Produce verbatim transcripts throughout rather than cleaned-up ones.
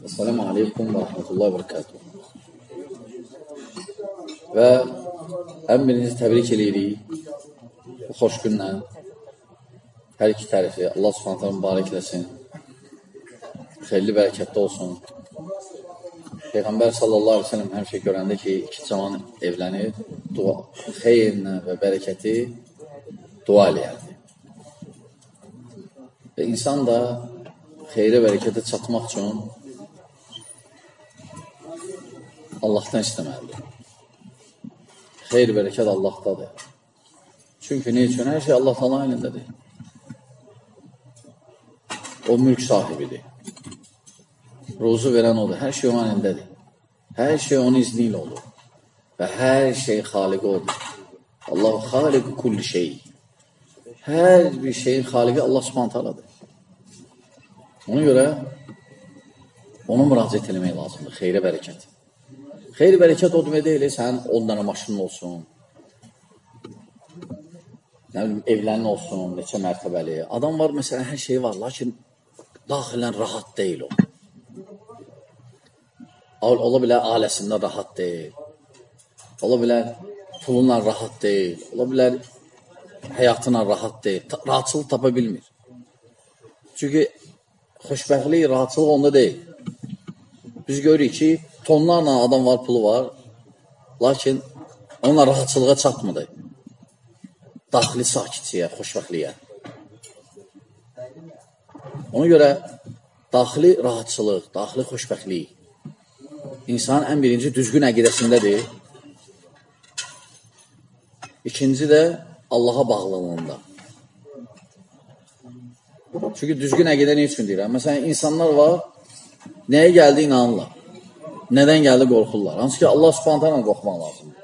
Esselamu aleykum və rəhmətullahi və bərəkatuhu. Və ən birinci təbrik edirik bu xoş günlə. Hər iki tərifi Allah subhanətə mübarək eləsin. Xeyirli bərəkətli olsun. Peyğəmbər sallallahu aleyhi ve sellem həmişə görəndə ki, iki cavan evlənir, dua, xeyrinə və bərəkəti dua eləyərdi. Və insan da xeyrə bərəkətə çatmaq üçün Allahdan istəməlidir. Xeyr, bərəkət Allahdadır. Çünki ne üçün? Hər şey Allah Taala elindədir. O mülk sahibidir. Ruzu verən odur. Hər şey onun elindədir. Hər şey onun izni ilə olur. Və hər şey xaliqi odur. Allah xaliqi kulli şey. Hər bir şeyin xaliqi Allah Subhanahu Taala'dır. Ona görə ona müraciət etmək lazımdır. Xeyrə bərəkət. Xeyr, bərəkət o demək deyil, sənin on dənə maşının olsun, nə bilim, evlərin olsun, neçə mərtəbəli. Adam var, məsələn, hər şey var, lakin daxilən rahat deyil o. Ola bilər, ailəsindən rahat deyil, ola bilər, pulunla rahat deyil, ola bilər, həyatına rahat deyil, rahatçılıq tapa bilmir. Çünki xoşbəxtlik, rahatçılıq onda deyil. Biz görürük ki, tonlarla adam var, pulu var, lakin onunla rahatçılığa çatmadı. Daxili sakitliyə, xoşbəxtliyə. Ona görə daxili rahatçılıq, daxili xoşbəxtlik insanın ən birinci düzgün əqidəsindədir. İkinci də Allaha bağlılığında. Çünki düzgün əqidə ne üçün deyirəm? Məsələn, insanlar var, nəyə gəldi inanırlar. Nədən gəldi qorxurlar? Hansı ki, Allah subhanətlə qorxmaq lazımdır.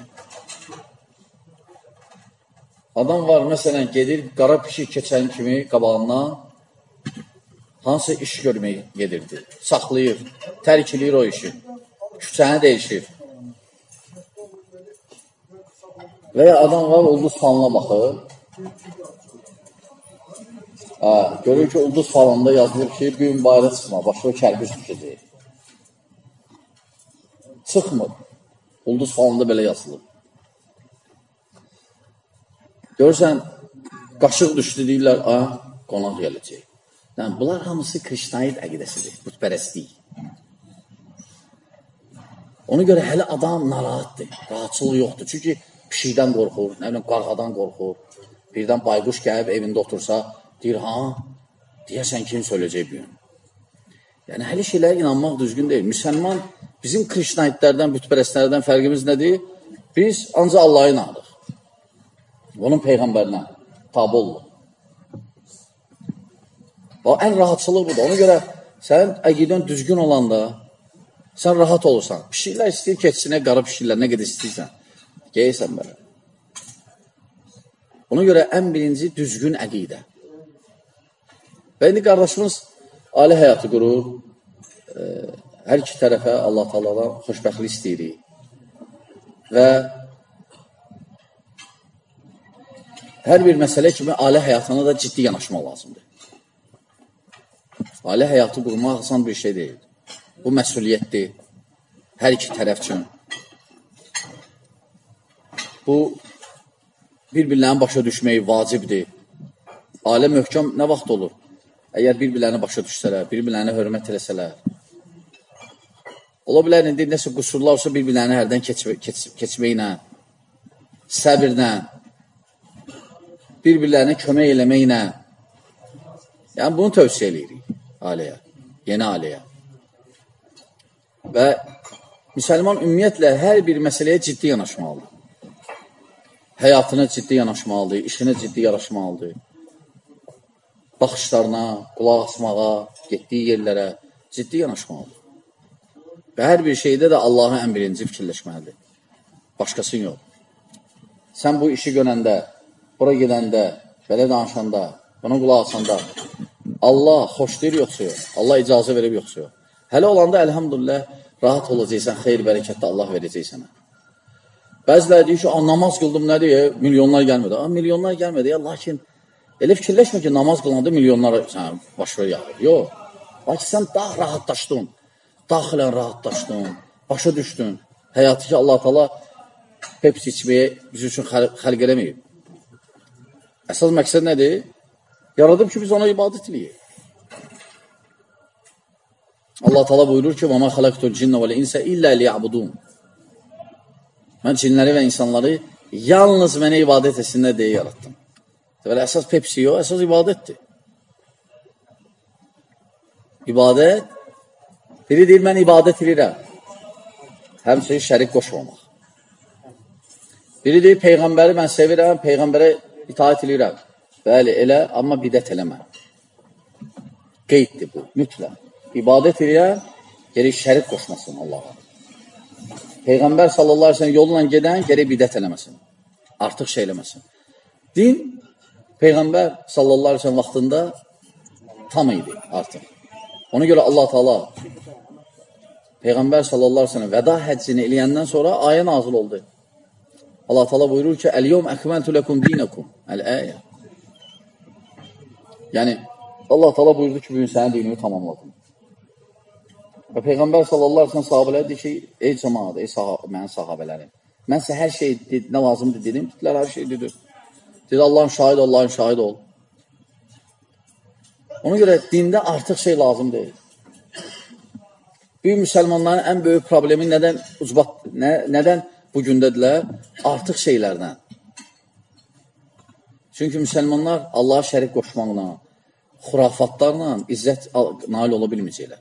Adam var, məsələn, gedir, qara pişik keçən kimi qabağından hansı iş görməyə gedirdi. Saxlayır, tərkilir o işi. Küçəni dəyişir. Və ya adam var, ulduz falına baxır. Hə, görür ki, ulduz falında yazılır ki, bir gün bayra çıxma, başına kərpiz düşəcək. Çıxmır. Ulduz falında belə yazılır. Görürsən, qaşıq düşdü deyirlər, a, qonaq gələcək. Yəni, bunlar hamısı Krişnaid əqidəsidir, bütpərəstlik. Ona görə hələ adam narahatdır, rahatçılıq yoxdur. Çünki pişikdən qorxur, nə biləm, qarğadan qorxur. Birdən bayquş gəlib evində otursa, deyir, ha, deyərsən kim söyləyəcək bir gün. Yəni, hələ şeylərə inanmaq düzgün deyil. Müsəlman, bizim Krişnaidlərdən, bütpərəstlərdən fərqimiz nədir? Biz ancaq Allah'a inanırıq. Onun Peyğəmbərinə tabi olunur. O, ən rahatçılıq budur. Ona görə sənin əqidən düzgün olanda sən rahat olursan. Pişiklər istəyir keçsinə, qara pişiklər, nə qədər istəyirsən. Geyirsən belə. Ona görə ən birinci düzgün əqidə. Və indi qardaşımız ali həyatı qurur. E, hər iki tərəfə Allah Taala'dan xoşbəxtlik istəyirik. Və hər bir məsələ kimi ali həyatına da ciddi yanaşmaq lazımdır. Ali həyatı qurmaq asan bir şey deyil. Bu məsuliyyətdir. Hər iki tərəf üçün. Bu, bir-birlərini başa düşmək vacibdir. Alə möhkəm nə vaxt olur? Əgər bir-birlərini başa düşsələr, bir-birlərini hörmət eləsələr. Ola bilər, indi nəsə qüsurlar olsa bir-birlərini hərdən keçmə, keç, keçməklə, səbirlə, bir-birlərini kömək eləməklə. Yəni, bunu tövsiyə eləyirik ailəyə, yeni ailəyə. Və müsəlman ümumiyyətlə hər bir məsələyə ciddi yanaşmalıdır. Həyatına ciddi yanaşmalıdır, işinə ciddi yanaşmalıdır. Baxışlarına, qulaq asmağa, getdiyi yerlərə ciddi yanaşmalıdır. Və hər bir şeydə də Allahı ən birinci fikirləşməlidir. Başqasın yox. Sən bu işi görəndə, bura gedəndə, belə danışanda, buna qulaq asanda Allah xoşlayır yoxsa yox, Allah icazə verib yoxsa yox. Hələ olanda, əlhamdülillah, rahat olacaqsan, xeyr, bərəkətdə Allah verəcək sənə. Bəziləri deyir ki, namaz qıldım, nə deyir, milyonlar gəlmədi. Milyonlar gəlmədi, ya, lakin elə fikirləşmə ki, namaz qılanda milyonlar baş ver yaxır. Yox, lakin sən daha rahatlaşdın. daxilən rahatlaşdın, başa düşdün. Həyatı ki, Allah Taala Pepsi içməyə biz üçün xəlq eləməyib. Əsas məqsəd nədir? Yaradıb ki, biz ona ibadət eləyək. Allah Taala buyurur ki, وَمَا خَلَقْتُ الْجِنَّ وَالْإِنْسَ إِلَّا لِيَعْبُدُونَ. Mən cinləri və insanları yalnız mənə ibadət etsinlər deyə yaratdım. Deməli, əsas Pepsi yox, əsas ibadətdir. İbadət, biri deyir, mən ibadət edirəm. Həmçinin şərik qoşmamaq. Biri deyir, Peyğəmbəri mən sevirəm, Peyğəmbərə itaət edirəm. Bəli, elə, amma bidət eləmə. Qeyddir bu, mütləq. İbadət edirəm, gerək şərik qoşmasın Allah'a. Peyğəmbər sallallahu aleyhi ve sellem yolla gedən gerək bidət eləməsin. Artıq şey eləməsin. Din, Peyğəmbər sallallahu aleyhi ve sellem vaxtında tam idi artıq. Ona görə Allah Taala Peyğəmbər sallallahu aleyhi ve sellem vəda həccini eləyəndən sonra ayə nazil oldu. Allah Taala buyurur ki, "Əl-yevm əkməltu lekum dinakum." Əl-ayə. Yəni Allah Taala buyurdu ki, bu gün sənin dinini tamamladım. Və Peyğəmbər sallallahu aleyhi ve sellem sahabələrə dedi ki, ey cəmaat, ey sahab mənim sahabələrim, mən sizə hər şey nə lazımdır dedim, dedilər, hər şey dedim. Dedi, Allah'ın şahid ol, Allah'ın şahid ol. Ona görə dində artıq şey lazım deyil. Büyük müsəlmanların ən böyük problemi nədən, ucbat, nə, nədən bu gündədirlər? Artıq şeylərdən. Çünki müsəlmanlar Allah'a şərik qoşmaqla, xurafatlarla izzət nail ola bilməyəcəklər.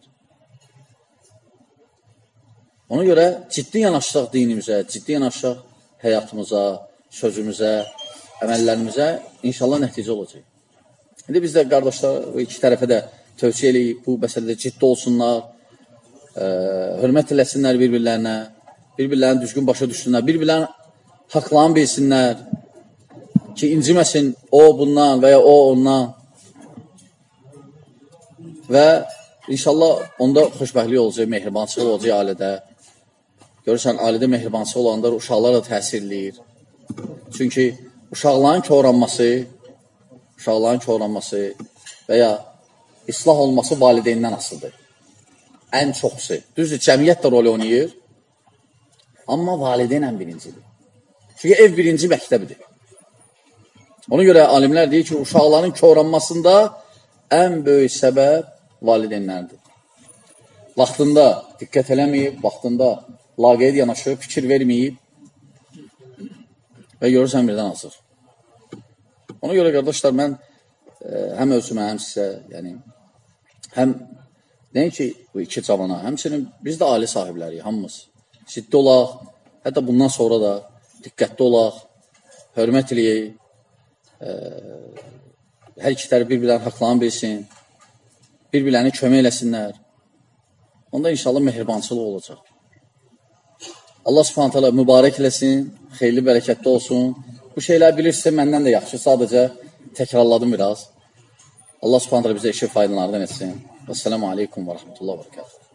Ona görə ciddi yanaşsaq dinimizə, ciddi yanaşsaq həyatımıza, sözümüzə, əməllərimizə inşallah nəticə olacaq. İndi biz də qardaşlar, iki tərəfə də tövsiyə eləyib, bu məsələdə ciddi olsunlar, ə, hörmət eləsinlər bir-birlərinə, bir-birlərini düzgün başa düşsünlər, bir-birlərini haqlarını bilsinlər ki, inciməsin o bundan və ya o ondan və inşallah onda xoşbəxtlik olacaq, mehribançılıq olacaq ailədə. Görürsən, ailədə mehribançılıq olanda uşaqlar da təsirləyir. Çünki uşaqların çoğranması, uşaqların çoğranması və ya islah olması valideyndən asılıdır. Ən çoxsu. Düzdür, cəmiyyət də rol oynayır, amma valideyn ən birincidir. Çünki ev birinci məktəbidir. Ona görə alimlər deyir ki, uşaqların çoğranmasında ən böyük səbəb valideynlərdir. Vaxtında diqqət eləməyib, vaxtında laqeyd yanaşıb, fikir verməyib və görürsən birdən azır. Ona görə qardaşlar, mən e, həm özümə, həm sizə, yəni, həm deyim ki, bu iki cavana, həmçinin biz də ailə sahibləriyik, hamımız. Ciddi olaq, hətta bundan sonra da diqqətli olaq, hörmət eləyək, e, hər iki tərəf bir-birlərini haqlarını bilsin, bir-birlərini kömək eləsinlər. Onda inşallah mehribançılıq olacaq. Allah subhanət hələ mübarək eləsin, xeyirli, bərəkətli olsun. Bu şeylər bilirsə, məndən də yaxşı, sadəcə təkrarladım biraz. Allah subhanət hələ bizə işi faydalardan etsin. Vəssalamu aleykum və rəhmətullah və bərəkətuhu.